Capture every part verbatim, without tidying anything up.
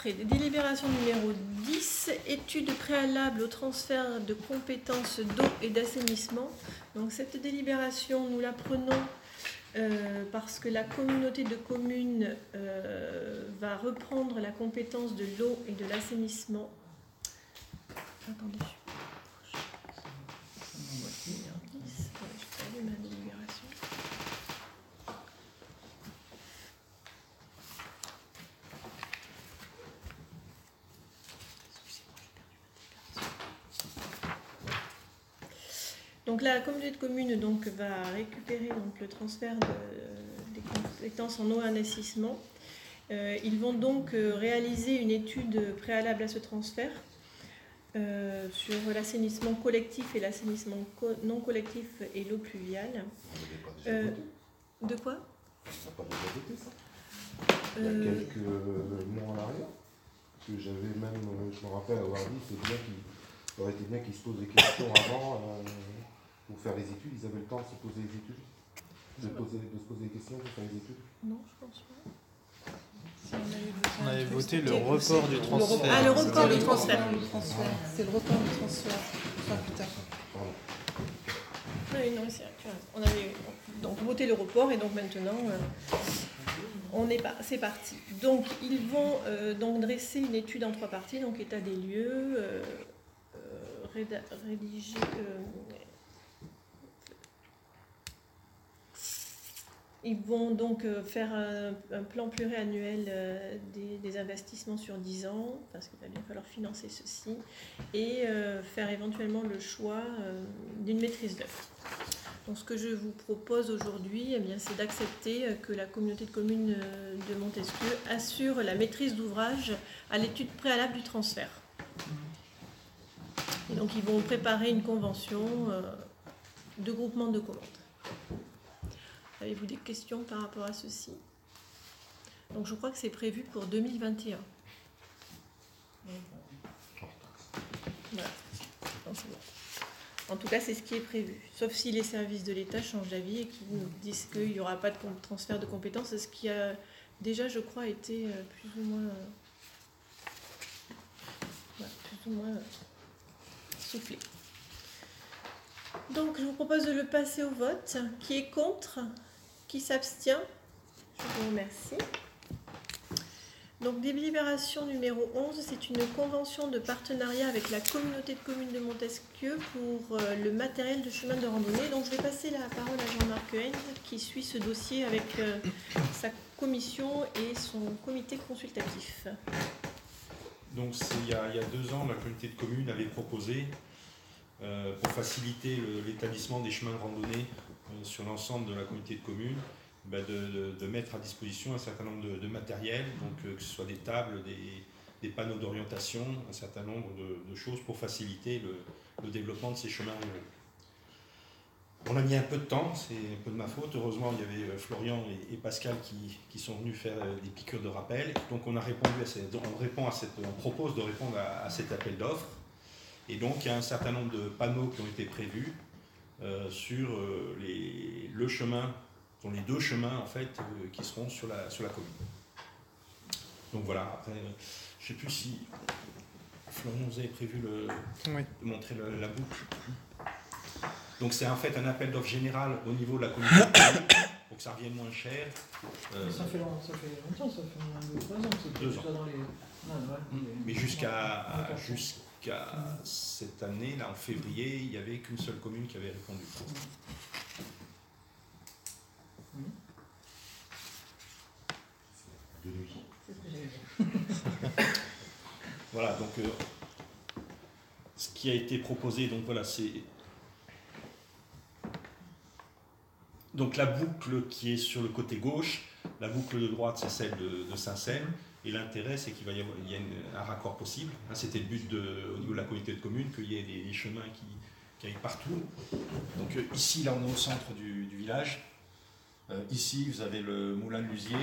après, délibération numéro dix, étude préalable au transfert de compétences d'eau et d'assainissement. Donc cette délibération, nous la prenons euh, parce que la communauté de communes euh, va reprendre la compétence de l'eau et de l'assainissement. Attendez. dix, je vais ma délibération. Donc la communauté de communes donc, va récupérer donc, le transfert de, des compétences en eau et en assainissement. Euh, ils vont donc euh, réaliser une étude préalable à ce transfert euh, sur l'assainissement collectif et l'assainissement co- non collectif et l'eau pluviale. Euh, de quoi ? On n'a pas déjà voté ça il y a euh, quelques mois en arrière. Parce que j'avais même, je me rappelle avoir dit, c'est bien qu'il aurait été bien qu'ils se posent des questions avant. Euh, Pour faire les études, ils avaient le temps de se poser les études, de, poser, de se poser des questions pour faire les études. Non, je pense pas. Si on avait voté, On avait voté le C'était- report du le transfert. report- Ah, le report du le transfert. report du transfert. C'est le report du transfert. Enfin, plus tard. Pardon. Oui, non, c'est vrai, tu as raison. On avait donc voté le report et donc maintenant euh, on est pas, c'est parti. Donc ils vont euh, donc dresser une étude en trois parties, donc état des lieux, euh, euh, réda- rédiger. Euh, Ils vont donc euh, faire un, un plan pluriannuel euh, des, des investissements sur dix ans, parce qu'il va bien falloir financer ceci, et euh, faire éventuellement le choix euh, d'une maîtrise d'œuvre. Donc ce que je vous propose aujourd'hui, eh bien, c'est d'accepter euh, que la communauté de communes euh, de Montesquieu assure la maîtrise d'ouvrage à l'étude préalable du transfert. Et donc ils vont préparer une convention euh, de groupement de commandes. Avez-vous des questions par rapport à ceci ? Donc je crois que c'est prévu pour deux mille vingt et un. Voilà. Donc, c'est bon. En tout cas, c'est ce qui est prévu. Sauf si les services de l'État changent d'avis et qu'ils nous disent qu'il n'y aura pas de transfert de compétences. C'est ce qui a déjà, je crois, été plus ou moins, voilà, plus ou moins soufflé. Donc je vous propose de le passer au vote. Qui est contre ? Qui s'abstient ? Je vous remercie. Donc, délibération numéro onze, c'est une convention de partenariat avec la communauté de communes de Montesquieu pour euh, le matériel de chemin de randonnée. Donc, je vais passer la parole à Jean-Marc Haine qui suit ce dossier avec euh, sa commission et son comité consultatif. Donc, c'est, il, y a, il y a deux ans, la communauté de communes avait proposé, euh, pour faciliter le, l'établissement des chemins de randonnée euh, sur l'ensemble de la communauté de communes, bah de, de, de mettre à disposition un certain nombre de, de matériel, donc euh, que ce soit des tables, des, des panneaux d'orientation, un certain nombre de, de choses pour faciliter le, le développement de ces chemins ruraux. On a mis un peu de temps, c'est un peu de ma faute. Heureusement, il y avait Florian et, et Pascal qui, qui sont venus faire des piqûres de rappel. Donc on a répondu à cette, on répond à cette, on propose de répondre à, à cet appel d'offres. Et donc il y a un certain nombre de panneaux qui ont été prévus euh, sur euh, les, le chemin, sur les deux chemins en fait euh, qui seront sur la, sur la commune. Donc voilà. Après, euh, je ne sais plus si Florian vous avez prévu le, Oui. de montrer le, la boucle. Donc c'est en fait un appel d'offres général au niveau de la communauté pour que ça revienne moins cher. Euh, ça, fait long, ça fait longtemps, ça fait moins de trois ans. C'est deux ans. Dans les... non, ouais, mais jusqu'à, ouais, jusqu'à cette année, là en février, il n'y avait qu'une seule commune qui avait répondu. Mmh. De nuit. C'est ce que j'avais vu. Voilà, donc euh, ce qui a été proposé, donc voilà, c'est donc la boucle qui est sur le côté gauche, la boucle de droite c'est celle de, de Saint-Seine, et l'intérêt c'est qu'il va y avoir il y a une, un raccord possible. Hein, c'était le but de, au niveau de la communauté de communes, qu'il y ait des, des chemins qui, qui aillent partout. Donc euh, ici, là on est au centre du, du village. Euh, ici vous avez le moulin de Lusier.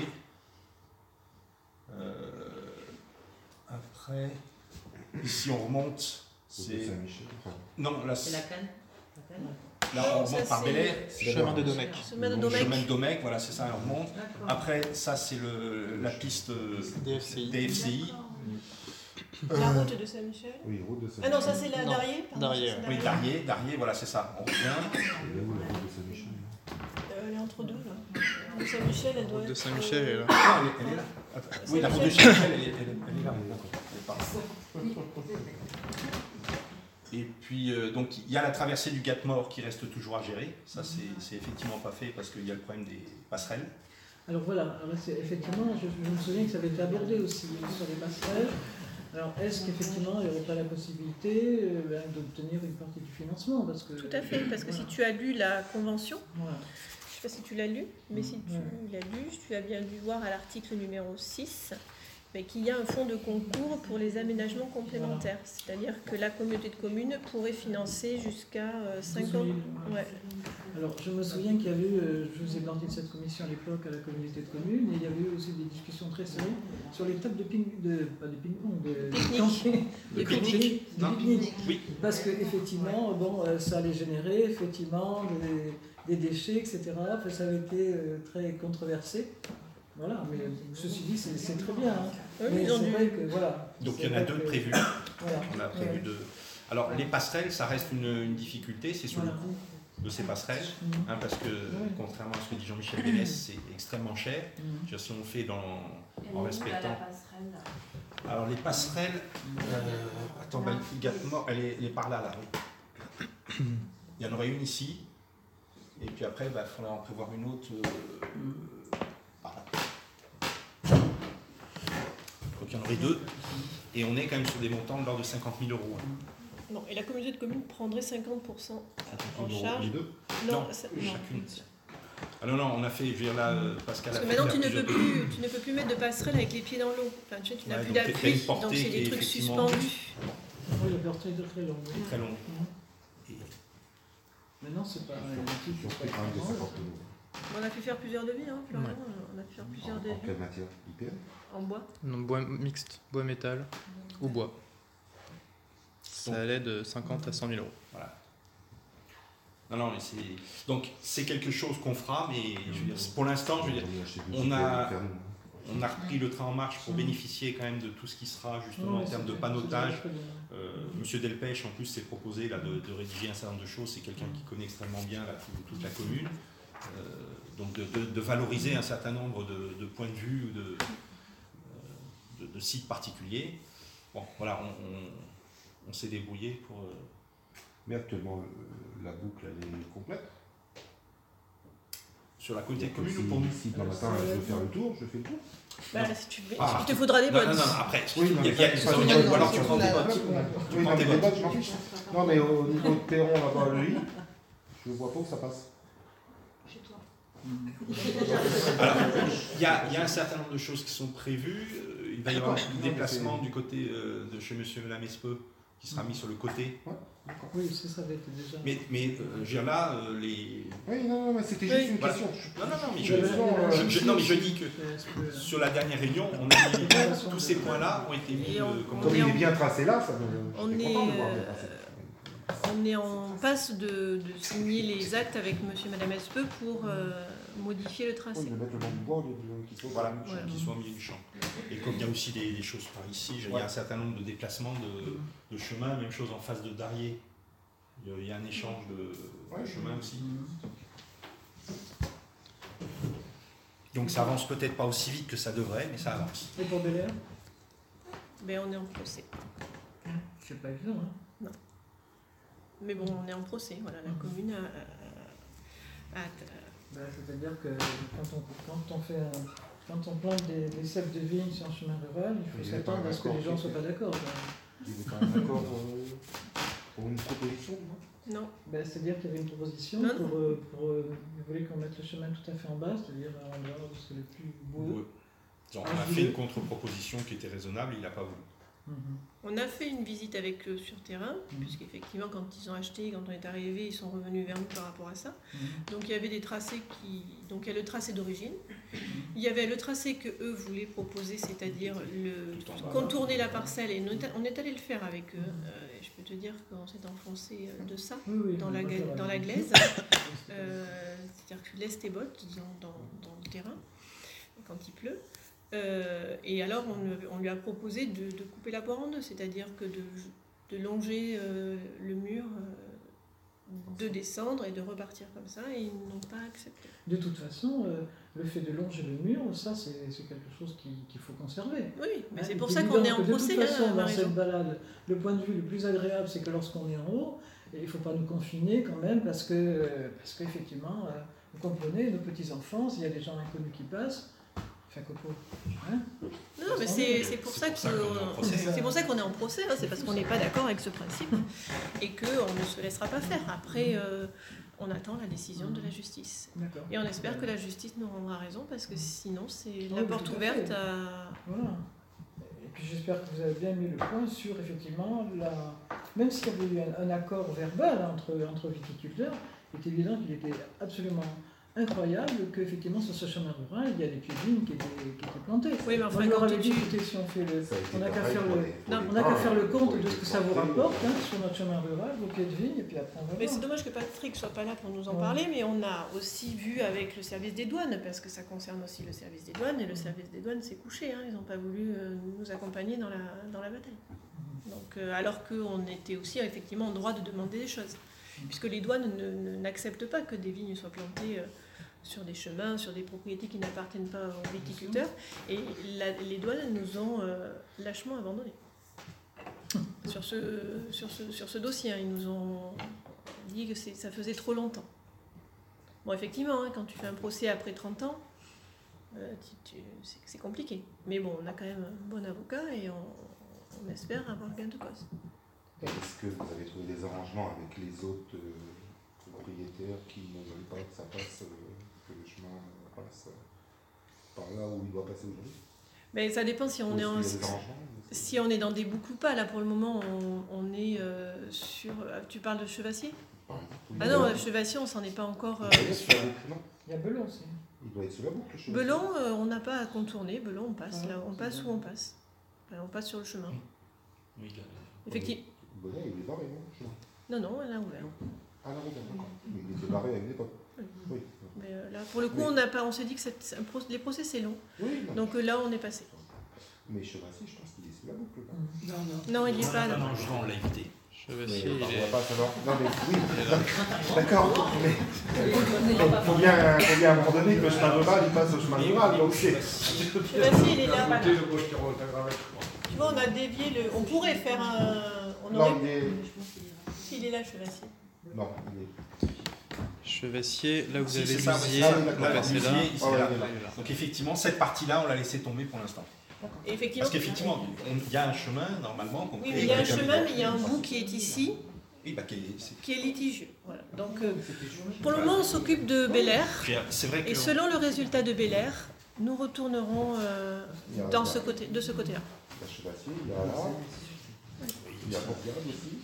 Euh, après, ici on remonte. C'est Saint-Michel. non là C'est la canne. La canne. là on Non, ça, remonte par c'est- Bel Air. Chemin de Domecq. Chemin de Le Domecq. chemin de Domecq, voilà, c'est ça, on remonte. D'accord. Après, ça, c'est le, la piste euh, D F C I. D F C I. D'accord. La Euh, route de Saint-Michel. Oui, route de Ah Saint-Michel. non, ça c'est la Non. Darrier. pardon, Darrier, ça, c'est Oui, la- Darrier, Darrier, voilà, c'est ça. On revient. Elle est où la route de Saint-Michel? Euh, Elle est entre deux là. De Saint-Michel, elle La doit route de être, Saint-Michel est là. Ah, elle, est, elle est là. Attends. Oui, la route de Saint-Michel, elle, est- elle, est- elle est là. D'accord. Elle est par là. Et puis, euh, donc, il y a la traversée du Gat-Mort qui reste toujours à gérer. Ça, c'est c'est effectivement pas fait parce qu'il y a le problème des passerelles. Alors voilà, alors c'est- effectivement, je, je me souviens que ça avait été abordé aussi sur les passerelles. Alors est-ce qu'effectivement il n'y aurait pas la possibilité euh, ben, d'obtenir une partie du financement parce que, Tout à fait, parce que voilà. si tu as lu la convention, Voilà. je ne sais pas si tu l'as lu, mais si tu Ouais. l'as lu, tu as bien dû voir à l'article numéro six mais qu'il y a un fonds de concours pour les aménagements complémentaires. C'est-à-dire que la communauté de communes pourrait financer jusqu'à euh, cinquante... dix-huit, Ouais. Alors, je me souviens qu'il y avait eu, euh, je vous ai parlé de cette commission à l'époque à la communauté de communes, et il y avait eu aussi des discussions très sérieuses sur les tables de ping, de, pas de ping-pong, de Pique-nique. camping, De pique-nique. de Non. pique-nique. Oui. Parce qu'effectivement, bon, euh, ça allait générer effectivement des, des déchets, et cetera. Enfin, ça avait été euh, très controversé. Voilà, mais ceci dit, c'est c'est très bien. Hein. Oui, mais ils ont c'est dû- vrai que voilà. Donc, c'est il y en a vrai deux que- prévus. Voilà. On a prévu Ouais. deux. Alors, les passerelles, ça reste une, une difficulté, c'est sur Voilà. le coût de ces passerelles. Mhm. Hein, parce que, contrairement à ce que dit Jean-Michel Bélès, c'est extrêmement cher. Mhm. Je veux dire, si on le fait dans, Elle est en où, respectant. là, la passerelle, là Alors, les passerelles. euh, attends, ben, Gat-Mort, elle est, elle est par là, là. oui. Il y en aurait une ici. Et puis après, il faudra en prévoir une autre. euh, par là. Donc, il y en aurait deux. Et on est quand même sur des montants de l'ordre de cinquante mille euros. hein. Non, et la communauté de communes prendrait cinquante pour cent en Les charge. deux. Non, Non, ça- chacune. Ah non, non, on a fait, je veux dire là, euh, Pascal a Parce que fait maintenant, tu ne, plusieurs peux plus, tu ne peux plus mettre de passerelle avec les pieds dans l'eau. Enfin, tu, sais, tu n'as Ouais, plus donc t'as d'appui, une portée donc c'est qui des est trucs effectivement- suspendus. Oui, le portrait est très long. oui. très long. Mhm. Et- Maintenant, c'est pas. Sur- sur ce quand même des cinquante euros. On a fait faire plusieurs devis, hein, Florian. Ouais. On a fait faire plusieurs En, en devis quelle matière? I P M? en bois. Non, bois mixte, bois métal ou bois. Donc- Ça allait de cinquante à cent mille euros. Voilà. Non, non, mais c'est. Donc, c'est quelque chose qu'on fera, mais je veux dire, c'est- pour l'instant, je veux dire, On a acheté deux on I P M a- fermes. on a repris le train en marche pour bénéficier quand même de tout ce qui sera justement Ouais, en termes de c'est- panotage. c'est très bien. Euh, Monsieur Delpech, en plus, s'est proposé là, de, de rédiger un certain nombre de choses. C'est quelqu'un qui connaît extrêmement bien là, tout- toute la commune. Euh, donc, de, de- de valoriser un certain nombre de, de points de vue ou de, euh, de, de sites particuliers. Bon, voilà, on, on- on s'est débrouillé pour. euh, Mais actuellement, le- la boucle, elle est complète. sur la communauté de Si- commune ou pour nous Si demain matin, je veux faire le tour, je fais le tour. Bah, Non. si tu veux, Ah. il te faudra des Non, bottes. non, non, après, Oui, non, il y a- mais il y a- ça, il y a- ça, ou ça, alors ça, tu ça, prends des ça, bottes. ça, Tu Oui, prends non, tes mais les bottes. bottes, je m'en fiche. Non, mais au niveau de perron, là-bas, lui, je vois pas où ça passe. Chez toi. Alors, il y, a, il y a un certain nombre de choses qui sont prévues. Euh, Il va y avoir D'accord. un Non, mais déplacement c'est- du côté euh, de chez Monsieur Lamespeux qui sera mis sur le côté. D'accord. Oui, c'est ça avait été déjà. Mais, mais euh, je veux dire là, euh, les. Oui, non, non, mais c'était Oui. juste une Voilà. question. Non, non, non, mais Il y je, avait- il y avait un je- je- non, mais je souci dis que parce que- sur la dernière réunion, on a mis, tous ces points-là ont été mis. Et on- euh, comment on Comme est il en- est bien tracé là, ça me. On j'étais est, content de voir euh, bien tracé. On est en passe de, de signer les actes avec Monsieur et Madame Espeux pour euh, modifier le Oui, tracé. de mettre le nom du bois au lieu de qu'il soit Voilà, dans le champ. Ouais. qui soit au milieu du champ. Et comme il y a aussi des, des choses par ici, je- il y a un certain nombre de déplacements de, de chemin, même chose en face de Darrier. Il y a- il y a un échange de, de Ouais. chemin aussi. Donc ça avance peut-être pas aussi vite que ça devrait, mais ça avance. Et pour Bel Air, Ben, on est en procès. c'est pas évident. Hein. Mais bon, on est en procès. Voilà, la commune a, a- a- Bah, c'est-à-dire que quand on, quand on fait un- quand on plante des, des cèpes de vigne sur un chemin rural, il faut Il y a s'attendre pas un à ce que les accord gens qui soient est pas d'accord. quoi. Il est pas d'accord euh, pour une proposition, non? non. Bah, c'est-à-dire qu'il y avait une proposition Non, pour, euh, pour euh, vous voulez qu'on mette le chemin tout à fait en bas, c'est-à dire à l'endroit où c'est le plus beau. Ouais. Donc, on a fait une contre-proposition qui était raisonnable, il n'a pas voulu. Mhm. On a fait une visite avec eux sur terrain, Mhm. puisqu'effectivement, quand ils ont acheté, quand on est arrivé, ils sont revenus vers nous par rapport à ça. Mhm. Donc il y avait des tracés qui. Donc il y a le tracé d'origine. Il y avait le tracé que eux voulaient proposer, c'est-à-dire le contourner la parcelle. Et on est- on est allé le faire avec eux. Euh, et je peux te dire qu'on s'est enfoncé euh, de ça Oui, oui, dans on la, va gla- faire dans la un- glaise. Euh, c'est-à-dire que tu laisses tes bottes, disons, dans, dans le terrain quand il pleut. Euh, et alors, on, le- on lui a proposé de, de couper la poire en deux, c'est-à-dire que de, de longer euh, le mur, euh, de descendre et de repartir comme ça, et ils n'ont pas accepté. De toute façon, euh, le fait de longer le mur, ça c'est c'est quelque chose qui- qu'il faut conserver. Oui, mais Hein, c'est il pour est ça qu'on est évident en que procès, De toute façon, hein, dans Marie-Jo. cette balade, le point de vue le plus agréable, c'est que lorsqu'on est en haut, et il ne faut pas nous confiner quand même, parce que euh, parce qu'effectivement, euh, vous comprenez, nos petits-enfants, s'il y a des gens inconnus qui passent, enfin coco, hein, Non, mais c'est c'est pour C'est ça pour ça qu'on est en que procès. c'est pour ça qu'on est en procès, hein, c'est parce qu'on n'est pas d'accord avec ce principe et qu'on ne se laissera pas faire. Après, euh, on attend la décision de la justice. d'accord. Et on espère que la justice nous rendra raison, parce que sinon, c'est Oui, la porte tout à ouverte fait. à... Voilà. Et puis j'espère que vous avez bien mis le point sur effectivement la. Même s'il y avait eu un, un accord verbal entre, entre viticulteurs, il est évident qu'il était absolument incroyable qu'effectivement sur ce chemin rural, il y a des pieds de vigne qui étaient, qui étaient plantés. Oui, mais Moi, enfin, je leur quand avais tu... dit, écoutez, si on fait le. Ça a été On n'a qu'à pareil faire pour le- les- pour non, les On n'a qu'à pins, faire le pour compte les de ce que ça vous planter, rapporte euh, hein, sur notre chemin rural, vos pieds de vigne, et puis après on va Mais voir. c'est dommage que Patrick soit pas là pour nous en Ouais. parler, mais on a aussi vu avec le service des douanes, parce que ça concerne aussi le service des douanes, et le service des douanes s'est couché, hein, ils n'ont pas voulu euh, nous accompagner dans la, dans la bataille. Donc, euh, alors qu'on était aussi effectivement en droit de demander des choses, puisque les douanes ne- ne- n'acceptent pas que des vignes soient plantées euh, sur des chemins, sur des propriétés qui n'appartiennent pas aux viticulteurs, et la- les douanes nous ont euh, lâchement abandonnés. Sur ce, sur, ce, sur ce dossier, hein, ils nous ont dit que c'est- ça faisait trop longtemps. Bon, effectivement, hein, quand tu fais un procès après trente ans, euh, tu- tu- c'est c'est compliqué. Mais bon, on a quand même un bon avocat et on, on espère avoir gain de cause. Est-ce que vous avez trouvé des arrangements avec les autres euh, propriétaires qui ne veulent pas que ça passe, euh, que le chemin passe euh, par là où il doit passer aujourd'hui? Mais ça dépend si on est en, Est-ce qu'il y a des arrangements? si on est dans des boucles ou pas. Là, pour le moment, on, on est euh, sur... Tu parles de Chevassier? Par exemple, oui. Ah non, Chevassier, on s'en est pas encore... Il euh, doit être sur la boucle, non? Il y a Belon aussi. Il doit être sur la boucle, je Belon, euh, on n'a pas à contourner. Belon, on passe. Ah, Là, on c'est passe bien. où on passe. Enfin, on passe sur le chemin. Oui, il a- Effectivement. Bon, il est barré, non? Je- Non, non, elle a ouvert. Ah non, d'accord. Mais il était barré avec des potes. Oui. Mais euh, là, pour le coup, Mais- on n'a pas, on s'est dit que cette- un pro- les procès c'est long. Oui, non. Donc euh, là, on est passé. Mais Chevassier, je pense qu'il est sous la boucle. Là. Non, non. Non, il n'est pas là. Non, non, je vais en l'inviter. Chevassier, Mais il on est- va pas savoir. Non, mais oui, il est là. d'accord. Mais il faut bien, faut bien à un moment donné que le chemin rural il passe au chemin rural. Donc c'est. Chevassier, il est là. Tu vois, on a dévié le. On pourrait faire un. On Non, aurait. il est. S'il est là, Chevassier. Non, il est. Chevassier, là où vous Si, avez c'est ça, Musier, ouais, Ah oui, c'est ça. d'accord. vous Là, passez Musier, là. il Ah s'est ouais, là. il est là. Donc effectivement, cette partie-là, on l'a laissé tomber pour l'instant. Et effectivement. Parce qu'effectivement, on- il y a un chemin, normalement, qu'on Oui, crée mais il y a un avec chemin, mais il y a un bout qui est ici, Oui, bah, qui est- c'est- qui est litigieux. Voilà. Donc, euh, pour le moment, on s'occupe de Bel Air. c'est vrai que... Et selon le résultat de Bel Air, nous retournerons euh, Il y a- dans ce côté, de ce côté-là. Il y a Chevassier, il y a là. Il y a Bourgade aussi.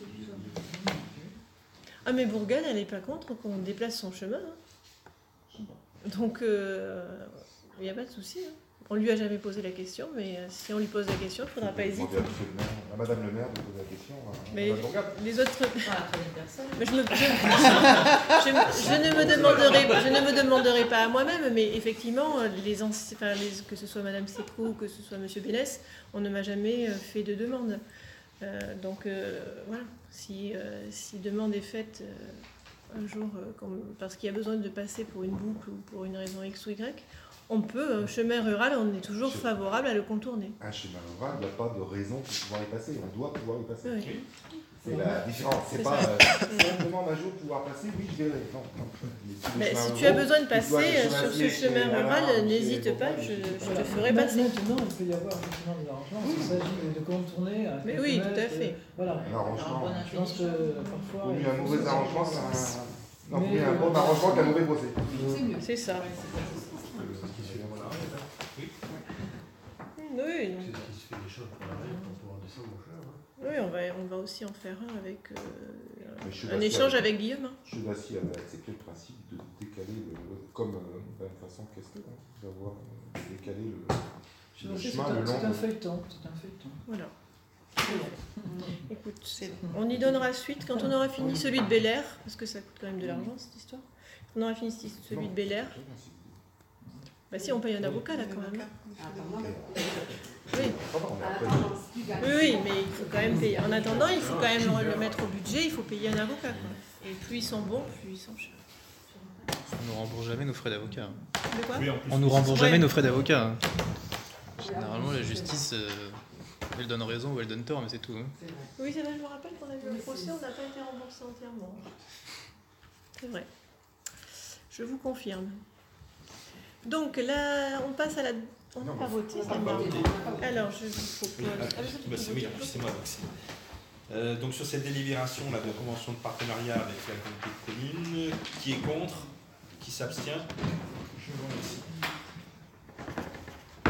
Ah, mais Bourgade, elle n'est pas contre qu'on déplace son chemin. hein. Donc, euh, il n'y a pas de souci. hein. On lui a jamais posé la question, mais euh, si on lui pose la question, il ne faudra pas On hésiter. dit à monsieur le maire- à Madame le maire de poser la question. à Mais Madame Bourgade. les autres. Mais je, me- je- je- je ne me demanderai, je ne me demanderai pas à moi-même, mais effectivement, les, anci- enfin, les- que ce soit Madame Sécro ou que ce soit Monsieur Bélès, on ne m'a jamais euh, fait de demande. Euh, donc euh, voilà, si, euh, si demande est faite euh, un jour, euh, comme- parce qu'il y a besoin de passer pour une boucle ou pour une raison X ou Y, on peut, un chemin rural, on est toujours favorable à le contourner. Un chemin rural, il n'y a pas de raison pour pouvoir y passer. On doit pouvoir y passer. Oui. C'est la différence. C'est C'est pas. ça. euh, si on me demande un jour de pouvoir passer, oui, je verrai. Non, non. Mais si le Mais chemin si tu rural, as besoin de il doit passer être euh, sur ce Chevassier, chemin chez Alain, rural, chez n'hésite pas, Bourgade, je, chez- je voilà. te ferai passer. Maintenant, il peut y avoir effectivement des arrangements. S'il s'agit de contourner. à Mais quelques oui, tout à mètres, fait. euh, Voilà. Un arrangement. Je pense que parfois. Vaut il mieux un faut mauvais se- arrangement qu'un. Non, Mais, vaut mieux un euh, bon arrangement qu'un mauvais procès. C'est ça. Oui, donc- oui, on va, on va aussi en faire un avec euh, Mais je suis un d'accord. échange avec Guillaume. hein. Chevassier avait accepté le principe de décaler, le, comme euh, de la même façon qu'Estelle, hein, d'avoir euh, décalé le, Je le pense que C'est chemin un, le c'est un long. feuilleton. C'est un feuilleton. Voilà. Écoute, on y donnera suite quand on aura fini celui de Bel Air, parce que ça coûte quand même de l'argent cette histoire. Quand on aura fini celui de Bel Air, Bah si, on paye un avocat là quand même. Attends, Oui. Ah non, mais après, Oui, oui, mais il faut quand même payer. En attendant, il faut quand même le mettre au budget, il faut payer un avocat. Quoi. Et plus ils sont bons, plus ils sont chers. On nous rembourse jamais nos frais d'avocat. De quoi? Oui, en plus, On nous rembourse Ouais. jamais nos frais d'avocat. Généralement, la justice, euh, elle donne raison ou elle donne tort, mais c'est tout. hein. Oui, c'est vrai, je me rappelle qu'on a vu un procès, on n'a pas été remboursé entièrement. C'est vrai. Je vous confirme. Donc là, on passe à la... On n'a pas voté, ça pas me voté. Alors, je vous Oui, propose... ah, Ah, vous avez bah, c'est oui, en plus, c'est moi. donc c'est- Euh, donc sur cette délibération là, de la convention de partenariat avec la communauté de communes, qui est contre, qui s'abstient, je vous remercie.